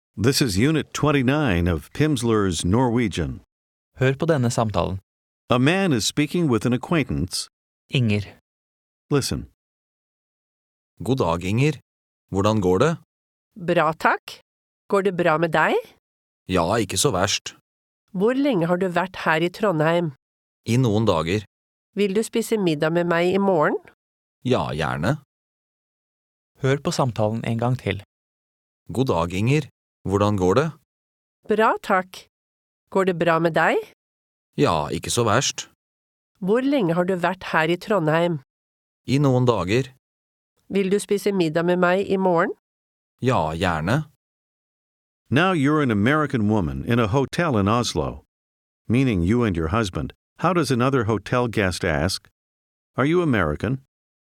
This is Unit 29 of Pimsleur's Norwegian. Hør på denne samtalen. A man is speaking with an acquaintance. Inger. Listen. God dag, Inger. Hvordan går det? Bra, takk. Går det bra med deg? Ja, ikke så verst. Hvor lenge har du vært her i Trondheim? I noen dager. Vil du spise middag med meg i morgen? Ja, gjerne. Hør på samtalen en gang til. God dag, Inger. Hvordan går det? Bra, takk. Går det bra med deg? Ja, ikke så verst. Hvor lenge har du vært her i Trondheim? I noen dager. Vil du spise middag med meg i morgen? Ja, gjerne. Now you're an American woman in a hotel in Oslo, meaning you and your husband. How does another hotel guest ask? Are you American?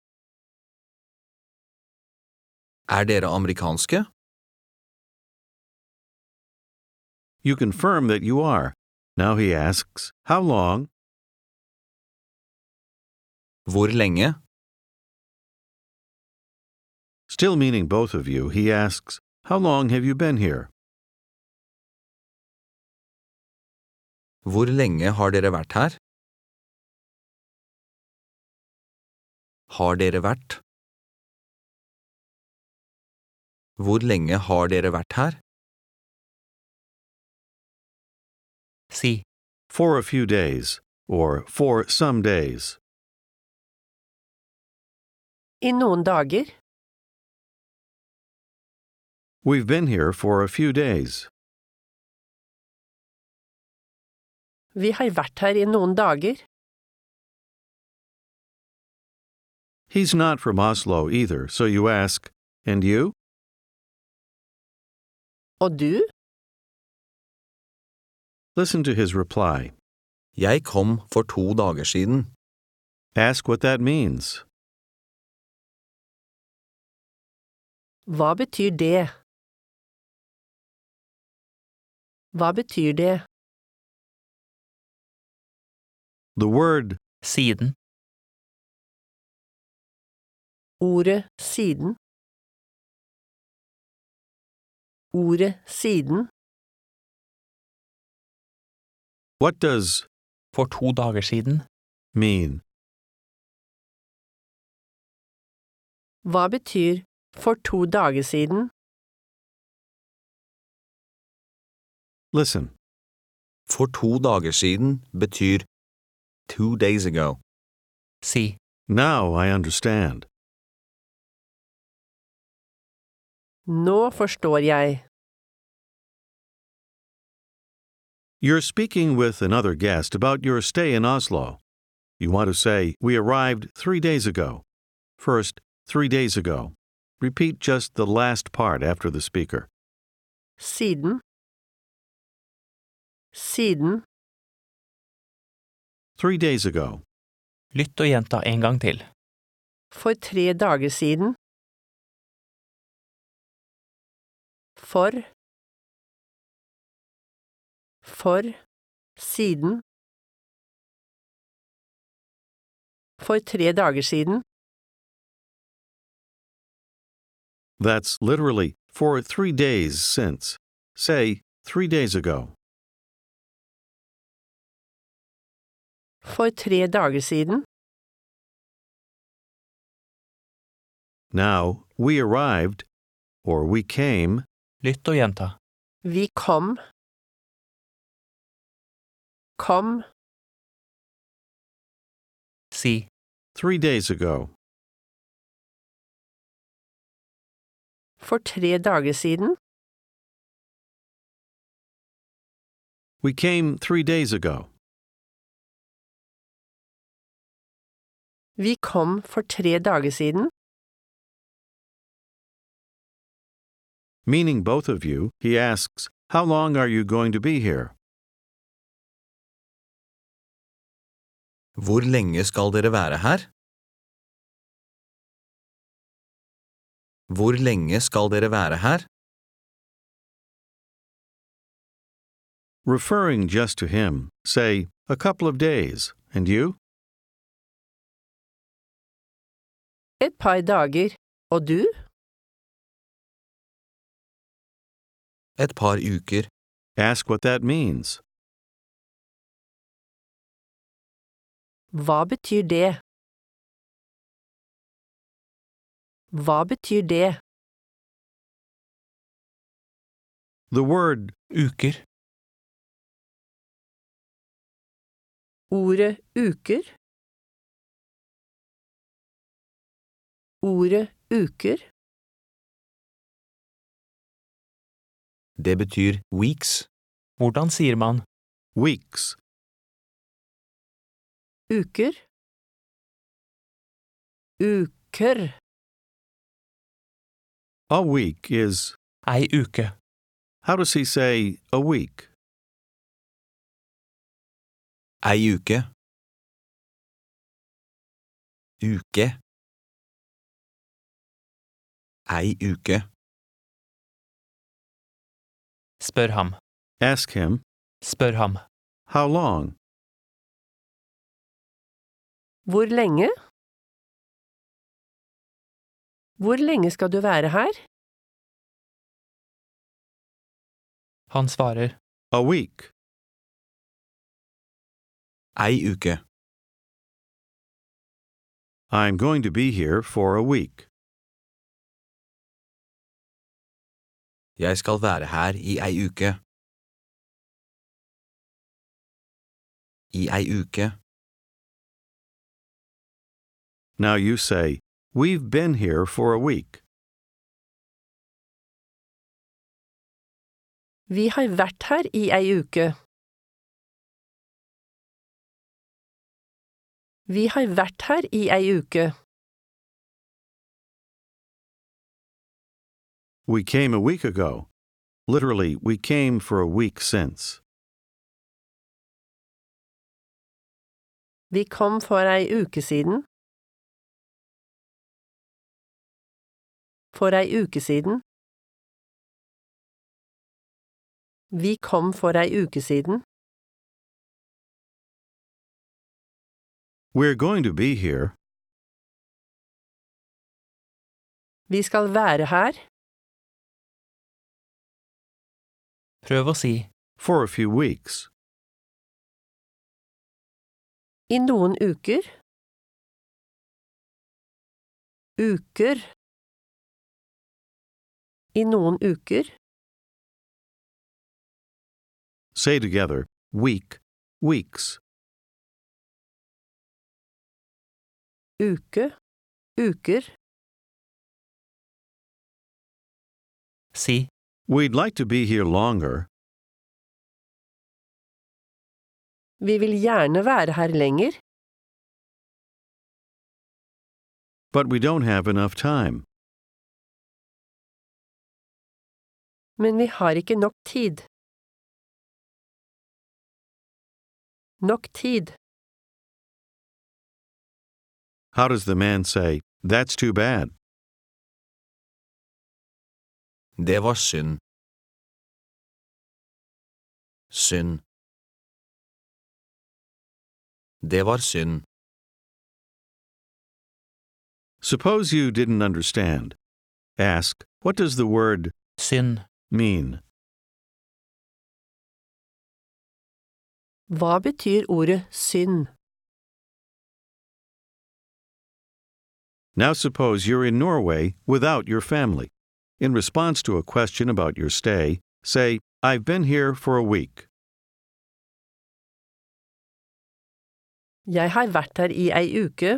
Dere amerikanske? You confirm that you are. Now he asks, how long? Hvor lenge? Still meaning both of you, he asks, how long have you been here? Hvor lenge har dere vært her? Har dere vært? Hvor lenge har dere vært her? Si. For a few days, or for some days. I noen dager. We've been here for a few days. Vi har vært her i noen dager. He's not from Oslo either, so you ask, and you? Og du? Listen to his reply. Jeg kom for 2 dager siden. Ask what that means. Hva betyr det? Hva betyr det? The word Siden. Ordet siden. Ordet siden. what does For 2 dager siden. mean? Hva betyr for 2 dager siden? Listen. For 2 dager siden betyr 2 days ago. Si. Now I understand. Nå forstår jeg. You're speaking with another guest about your stay in Oslo. You want to say, we arrived 3 days ago. First, 3 days ago. Repeat just the last part after the speaker. Siden. Siden. 3 days ago. Lytt og gjenta en gang til. For 3 dager siden. For. For. Siden. For 3 dager siden. That's literally for 3 days since. Say 3 days ago. For 3 dager siden. Now, we arrived, or we came, Lytt og gjenta. Vi kom. Kom. Si. 3 days ago. For 3 dager siden. We came 3 days ago. Vi kom for 3 dager siden. Meaning both of you, he asks, how long are you going to be here? Hvor lenge skal dere være her? Hvor lenge skal dere være her? Referring just to him, say, a couple of days, and you? Et par dager. Og du? Et par uker. Ask what that means. Hva betyr det? Hva betyr det? The word Uker. Ordet uker? Ordet uker? Det betyr weeks. Hvordan sier man weeks. Uker? Uker? A week is, ei uke? how does he say a week? Ei uke. Uke. Ei uke. Spør ham. Ask him, Spør ham. how long? Hvor lenge? Hvor lenge skal du være her? Han svarer A week. Ei uke. I'm going to be here for a week. Jeg skal være her i ei uke. I ei uke. Now you say, we've been here for a week. Vi har vært her i ei uke. Vi har vært her i ei uke. We came a week ago. Literally, we came for a week since. Vi kom for ei uke siden. For ei uke siden. Vi kom for ei uke siden. We're going to be here. Vi skal være her. Prøv å si For a few weeks. I noen uker. Uker. I noen uker. Say together, week, weeks. Uke. Uker. Si We'd like to be here longer, Vi vil gjerne være her lenger, but we don't have enough time. men vi har ikke nok tid. Nok tid. How does the man say, that's too bad? Det var synd. Synd. Det var synd. Suppose you didn't understand. Ask, what does the word synd. mean? Hva betyr ordet synd? Now suppose you're in Norway without your family. In response to a question about your stay, say, I've been here for a week. Jeg har vært her i ei uke.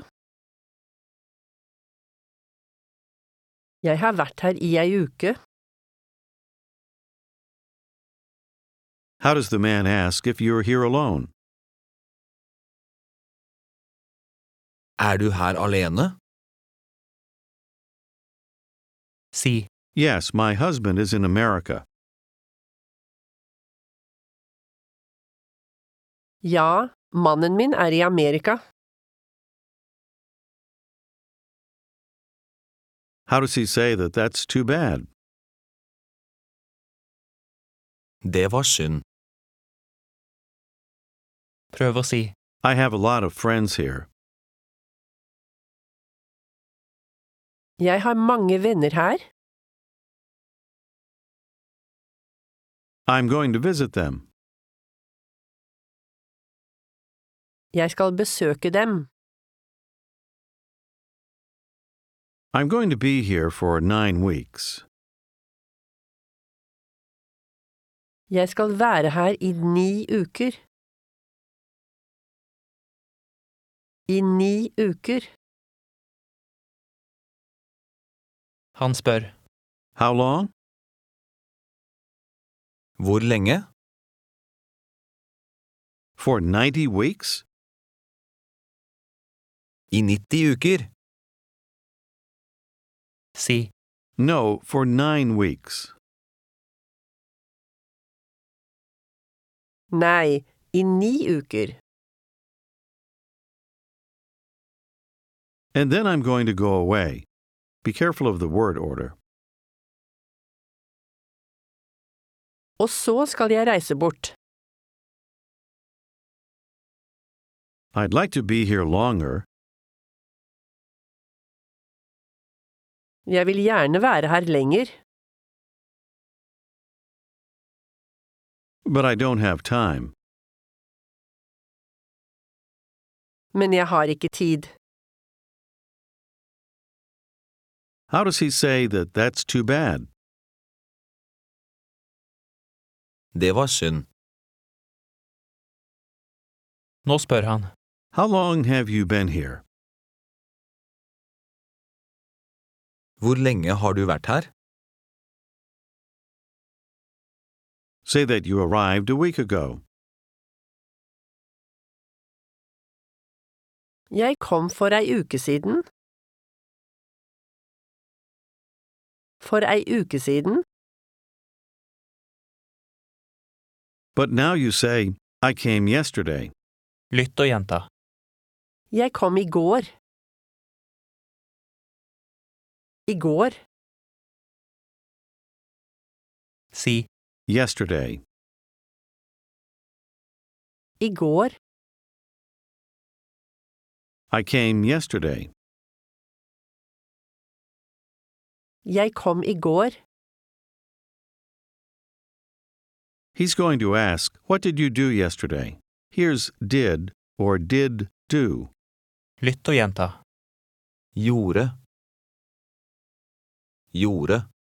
Jeg har vært her i ei uke. How does the man ask if you're here alone? Er du her alene? Si Yes, my husband is in America. Ja, mannen min er i Amerika. How does he say that that's too bad? Det var synd. Prøv å si I have a lot of friends here. Jeg har mange venner her. I'm going to visit them. Jeg skal besøke dem. I'm going to be here for 9 weeks. Jeg skal være her i 9 uker. I 9 uker. Han spør. How long? Hvor lenge? For 90 weeks? I 90 uker. Si. No, for 9 weeks. Nei, i 9 uker. And then I'm going to go away. Be careful of the word order. Og så skal jeg reise bort. I'd like to be here longer, Jeg vil gjerne være her lenger, but I don't have time. men jeg har ikke tid. How does he say that that's too bad? Det var synd. Nå spør han. How long have you been here? Hvor lenge har du vært her? Say that you arrived a week ago. Jeg kom for ei uke siden. For ei uke siden. But now you say, I came yesterday. Lytt og gjenta. Jeg kom i går. I går. Si. Yesterday. I går. I came yesterday. Jeg kom i går. He's going to ask, what did you do yesterday? Here's did or did do. Lytt og gjenta. Gjorde. Gjorde.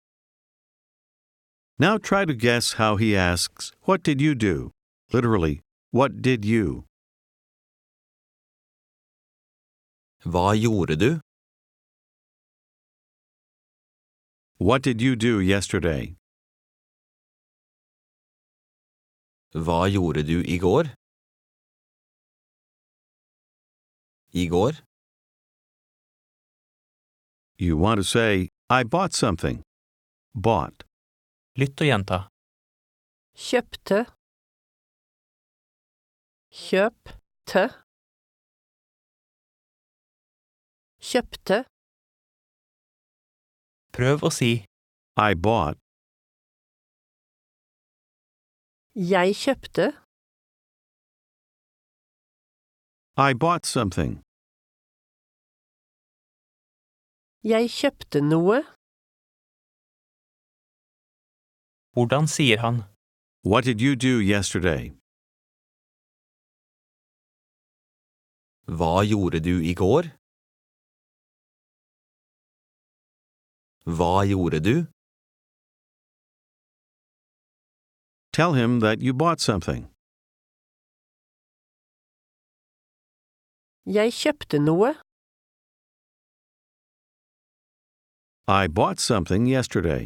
Now try to guess how he asks, what did you do? Literally, what did you? Hva gjorde du? What did you do yesterday? Hva gjorde du i går? I går? You want to say, I bought something. Bought. Lytt og gjenta. Kjøpte. Kjøpte. Kjøpte. Prøv å si. I bought. Jeg kjøpte. I bought something. Jeg kjøpte noe. Hvordan sier han? What did you do yesterday? Hva gjorde du i går? Hva gjorde du? Tell him that you bought something. Jeg kjøpte noe. I bought something yesterday.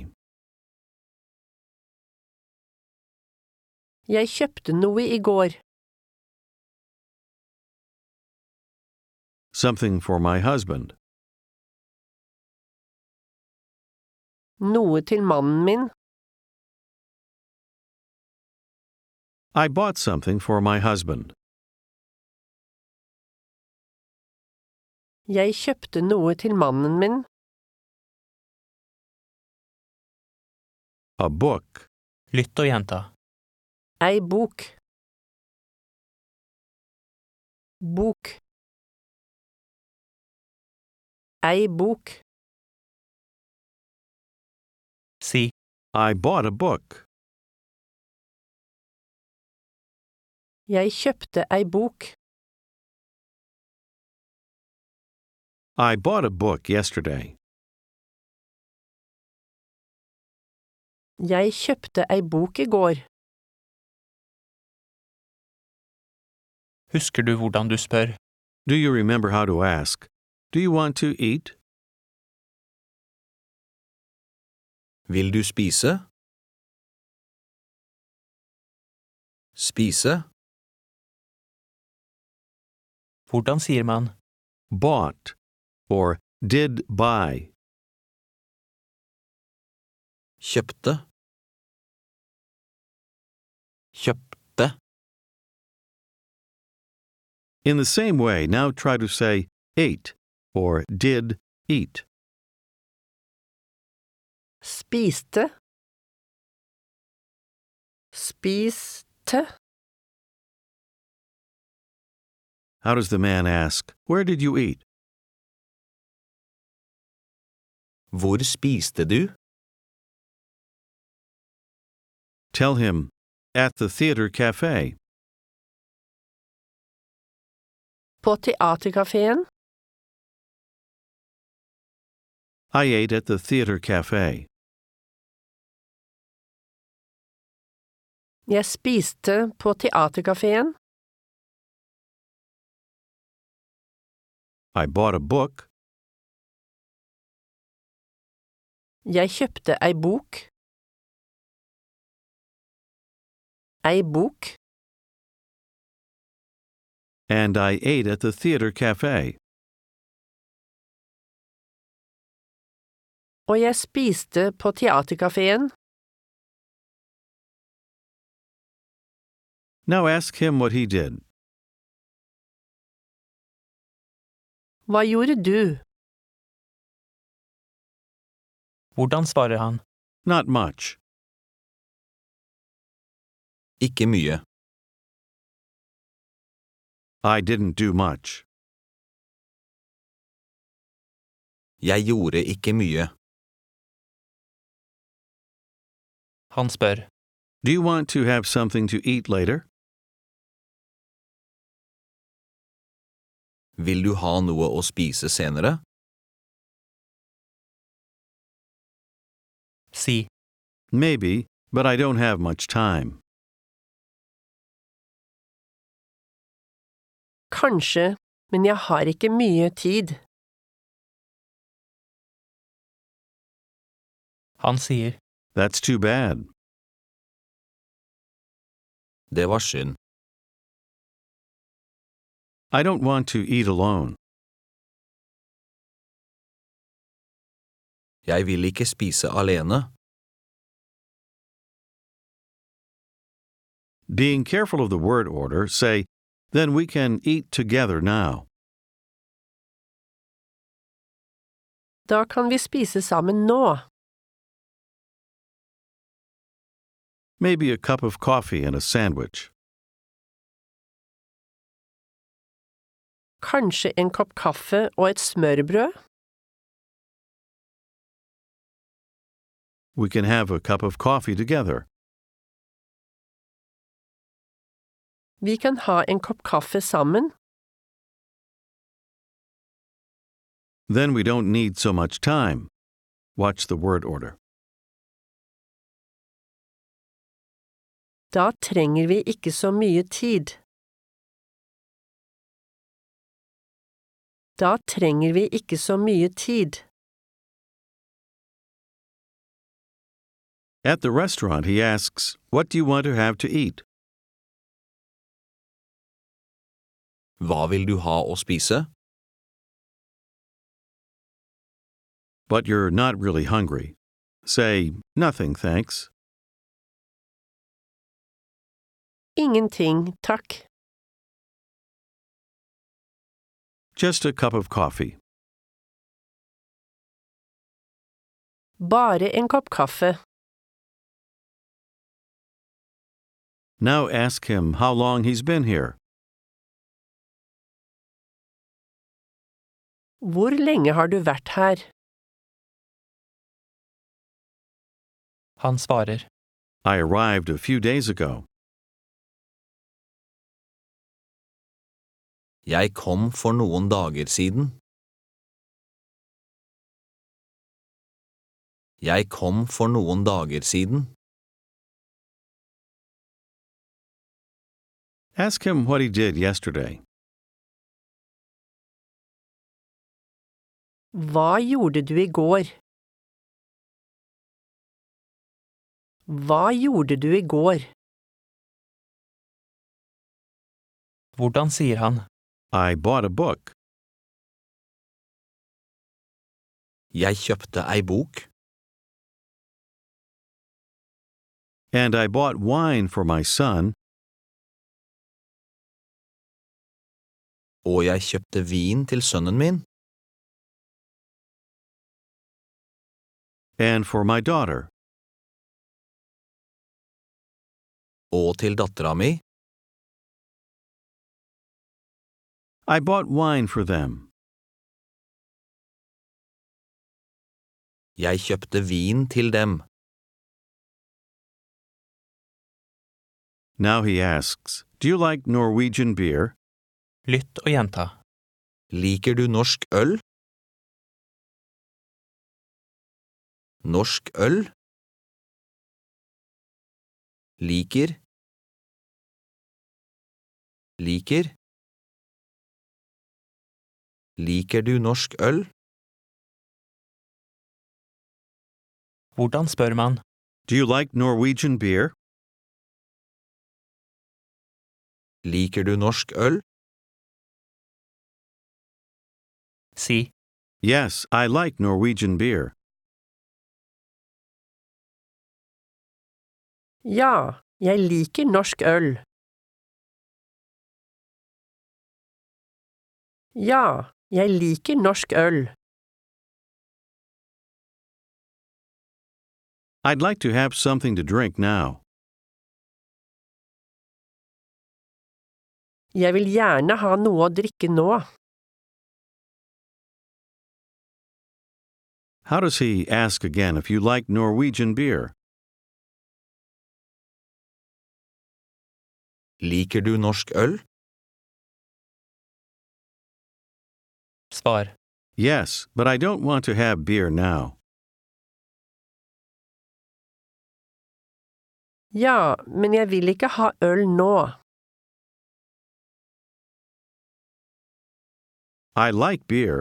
Jeg kjøpte noe i går. Something for my husband. Noe til mannen min. I bought something for my husband. Jeg kjøpte noe til mannen min. A book. Lytt og gjenta. Ei bok. Bok. Ei bok. Si. I bought a book. Jeg kjøpte ei bok. I bought a book yesterday. Jeg kjøpte ei bok i går. Husker du hvordan du spør? Do you remember how to ask, "Do you want to eat?" Vil du spise? Spise? Hvordan sier man? Bought or did buy. Kjøpte? Kjøpte? In the same way, now try to say ate or did eat. Spiste. Spiste. How does the man ask, "Where did you eat?" Hvor spiste du? Tell him, "At the theater cafe." På teaterkafeen. I ate at the theater cafe. Jeg spiste på teaterkafeen. I bought a book. Jeg kjøpte ei bok. Ei bok. And I ate at the theater cafe. Og jeg spiste på teaterkafeen. Now ask him what he did. Hva gjorde du? Hvordan svarer han? Not much. Ikke mye. I didn't do much. Jeg gjorde ikke mye. Han spør. Do you want to have something to eat later? Vil du ha noe å spise senere? Si. Maybe, but I don't have much time. Kanskje, men jeg har ikke mye tid. Han sier. That's too bad. Det var synd. I don't want to eat alone. Jeg vil ikke spise alene. Being careful of the word order, say, "Then we can eat together now." Da kan vi spise sammen nå. Maybe a cup of coffee and a sandwich. Kanskje en kopp kaffe og et smørbrød? We can have a cup of coffee together. Vi kan ha en kopp kaffe sammen. Then we don't need so much time. Watch the word order. Da trenger vi ikke så mye tid. Da trenger vi ikke så mye tid. At the restaurant, he asks, "What do you want to have to eat?" Hva vil du ha å spise? But you're not really hungry. Say, "Nothing, thanks." Ingenting, takk. Just a cup of coffee. Bare en kopp kaffe. Now ask him how long he's been here. Hvor lenge har du vært her? Han svarer. I arrived a few days ago. Jeg kom for noen dager siden. Jeg kom for noen dager siden. Ask him what he did yesterday. Hva gjorde du i går? Hva gjorde du i går? Hvordan sier han? I bought a book. Jeg kjøpte ei bok. And I bought wine for my son. Og jeg kjøpte vin til sønnen min. And for my daughter. Og til dattera mi. I bought wine for them. Jeg kjøpte vin til dem. Now he asks, do you like Norwegian beer? Lytt og gjenta. Liker du norsk øl? Norsk øl? Liker. Liker. Liker du norsk øl? Hvordan spør man? Do you like Norwegian beer? Liker du norsk øl? Si. Yes, I like Norwegian beer. Ja, jeg liker norsk øl. Ja, jeg liker norsk øl. I'd like to have something to drink now. Jeg vil gjerne ha noe å drikke nå. How does he ask again if you like Norwegian beer? Liker du norsk øl? Svar. Yes, but I don't want to have beer now. Ja, men jeg vil ikke ha øl nå. I like beer.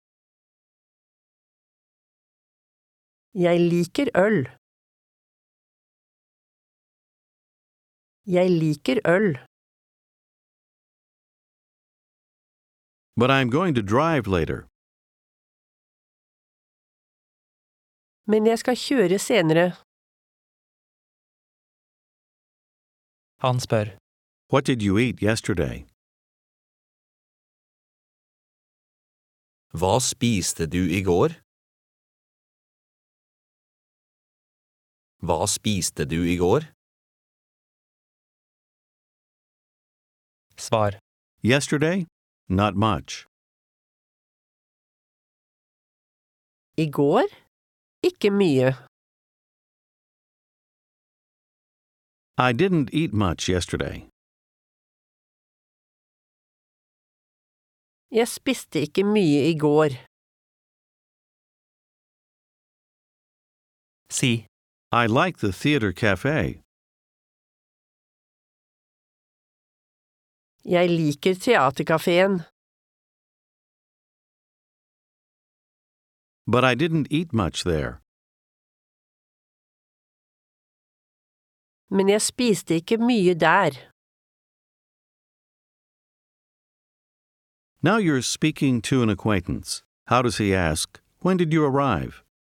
Jeg liker øl. Jeg liker øl. But I'm going to drive later. Men jeg skal kjøre senere. Han spør. What did you eat yesterday? Hva spiste du i går? Hva spiste du i går? Svar. Yesterday? Not much. I går? Ikke mye. I didn't eat much yesterday. Jeg spiste ikke mye i går. Si. I like the theater cafe. Jeg liker teaterkafeen. But I didn't eat much there. Men jeg spiste ikke mye der. Now you're speaking to an acquaintance. How does he ask, when did you arrive?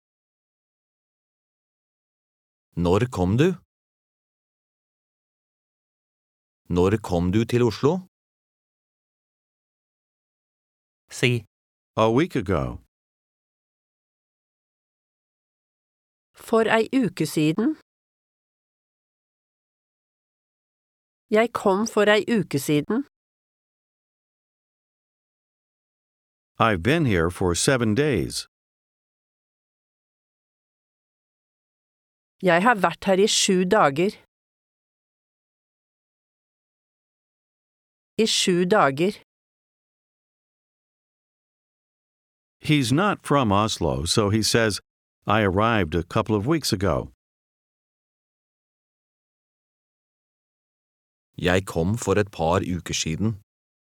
Når kom du? Når kom du til Oslo? Si. A week ago. For ei uke siden. Jeg kom for ei uke siden. I've been here for 7 days. Jeg har vært her i 7 dager. I 7 dager. He's not from Oslo, so he says, I arrived a couple of weeks ago. Jeg kom for et par uker siden.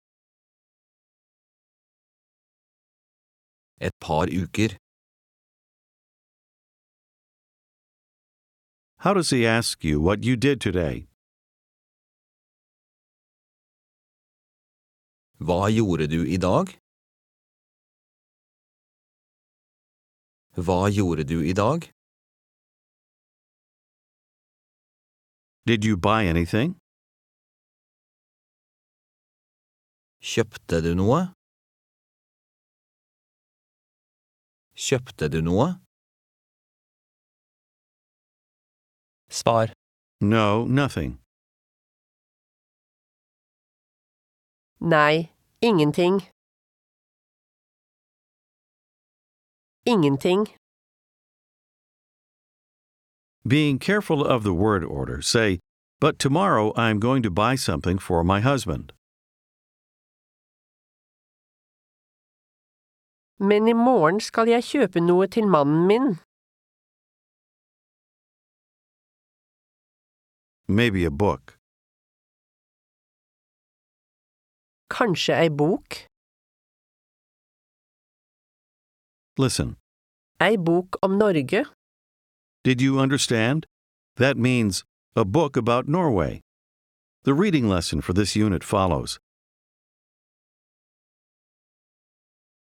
Et par uker. How does he ask you what you did today? Hva gjorde du i dag? Hva gjorde du i dag? Did you buy anything? Kjøpte du noe? Kjøpte du noe? Svar. No, nothing. Nei, ingenting. Ingenting. Being careful of the word order, say, but tomorrow I'm going to buy something for my husband. Men i morgen skal jeg kjøpe noe til mannen min. Maybe a book. Kanskje ei bok. Listen. Ei bok om Norge. Did you understand? That means a book about Norway. The reading lesson for this unit follows.